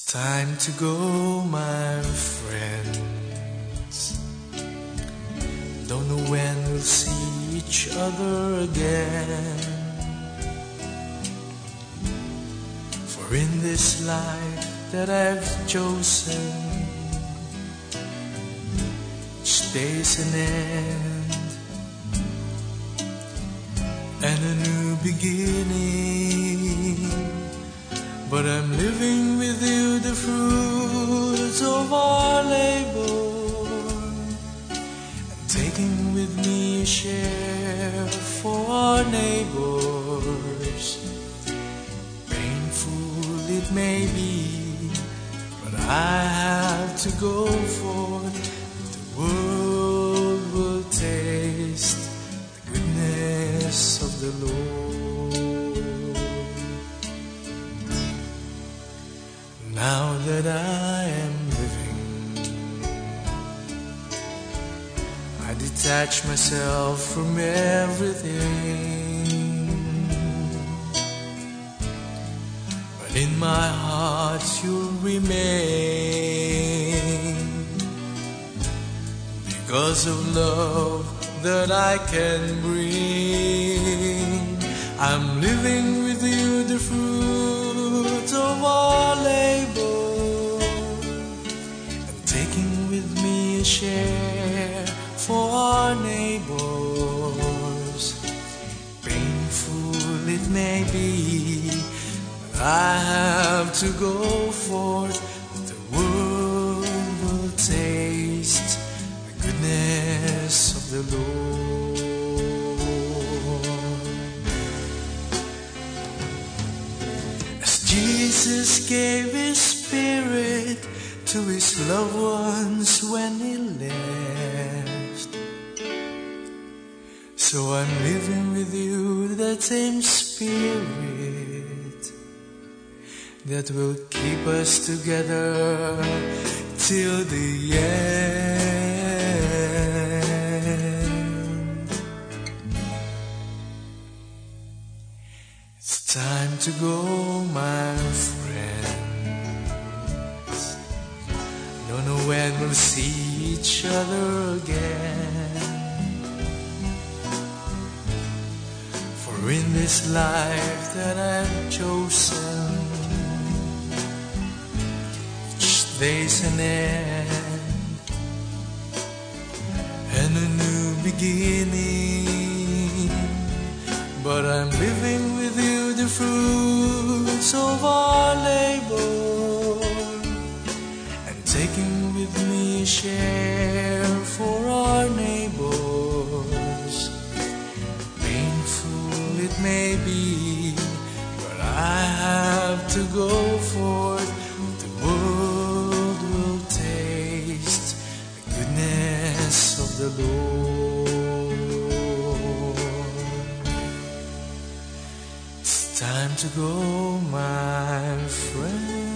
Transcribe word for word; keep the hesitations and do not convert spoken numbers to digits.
Time to go, my friends. Don't know when we'll see each other again. For in this life that I've chosen, each day's an end and a new beginning. But I'm living with you the fruits of our labor, and taking with me a share for our neighbors. Painful it may be, but I have to go for the world will taste the goodness of the Lord. Now that I am living, I detach myself from everything, but in my heart you'll remain, because of love that I can bring. I'm living with you the fruit of our labor, and taking with me a share for our neighbors. Painful it may be, but I have to go forth. The world will taste the goodness of the Lord. Jesus gave His Spirit to His loved ones when He left. So I'm living with you that same Spirit that will keep us together till the end. It's time to go, my friends. Don't know when we'll see each other again. For in this life that I've chosen, each day's an end and a new beginning. But I'm living with you the fruits of our labor, and taking with me a share for our neighbors. Painful it may be, but I have to go forth. The world will taste the goodness of the Lord. Time to go, my friend.